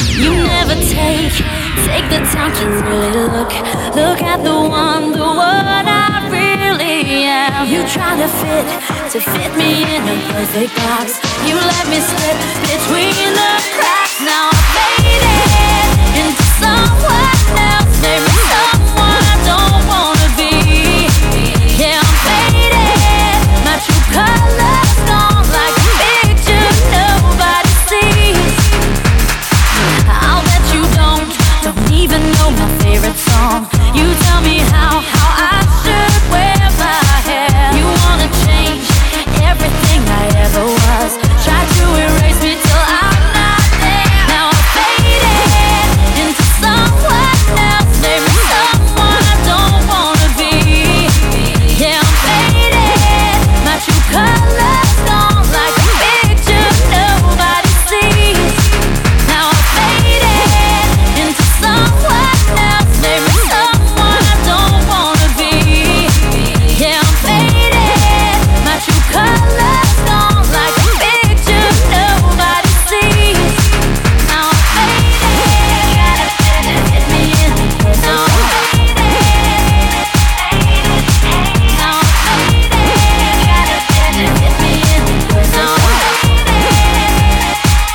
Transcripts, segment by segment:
You never take the time to really look at the one I really am. You try to fit me in a perfect box. You let me slip between the cracks. Now I faded into someone else, maybe someone I don't wanna be. Yeah, I'm faded, my true colors gone like a picture nobody sees. I'll bet you don't even know my favorite song. You tell me how I should wear my hair. You wanna change everything I ever was. Try to erase me till I'm not there. Now I'm faded into someone else, maybe someone I don't wanna be. Yeah, I'm faded, my true colors gone like a picture nobody sees. Now I'm faded into someone else, maybe someone I don't wanna be. Yeah, I'm faded, my true colors gone like a picture nobody sees. Now I'm faded, gotta hit me in. Now I'm faded, now I'm faded, gotta hit me in. Now I'm faded.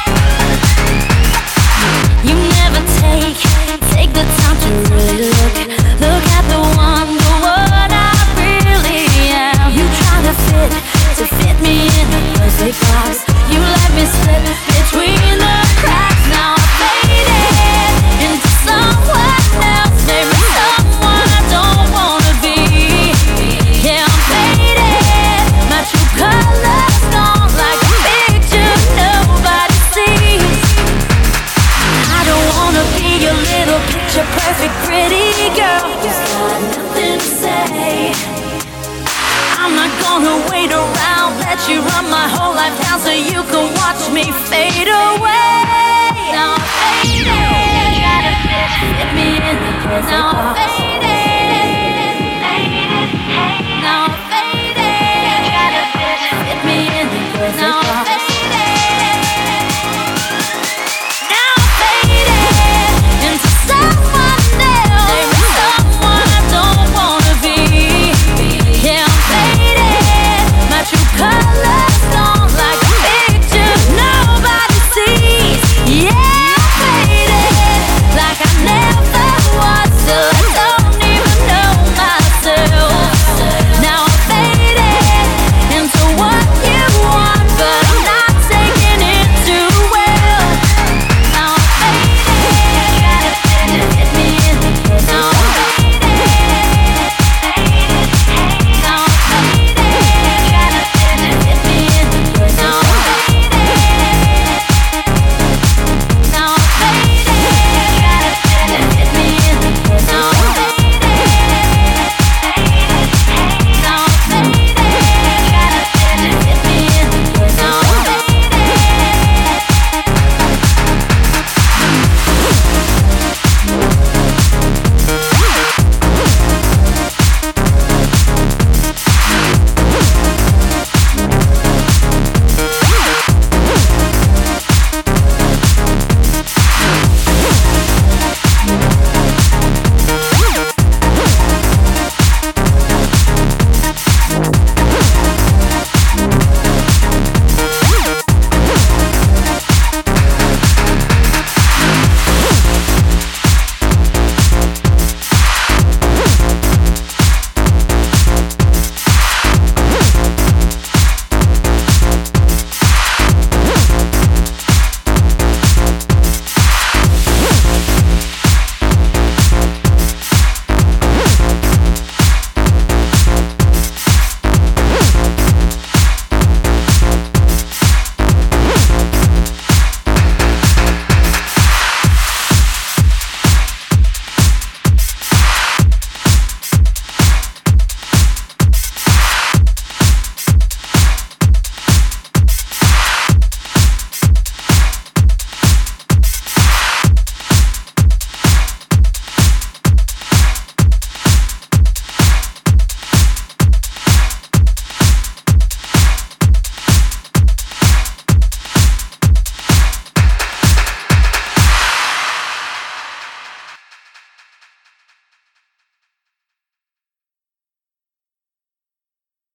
You never take the time to really look at the one I really am. You try to fit me in a perfect box. You let me slip between the cracks. Now I'm faded into someone else, maybe someone I don't wanna be. Yeah, I'm faded, my true colors gone like a picture nobody sees. I don't wanna be your little picture perfect pretty girl who's got nothing to say. I'm not gonna wait around, let you run my whole life down so you can watch me fade away.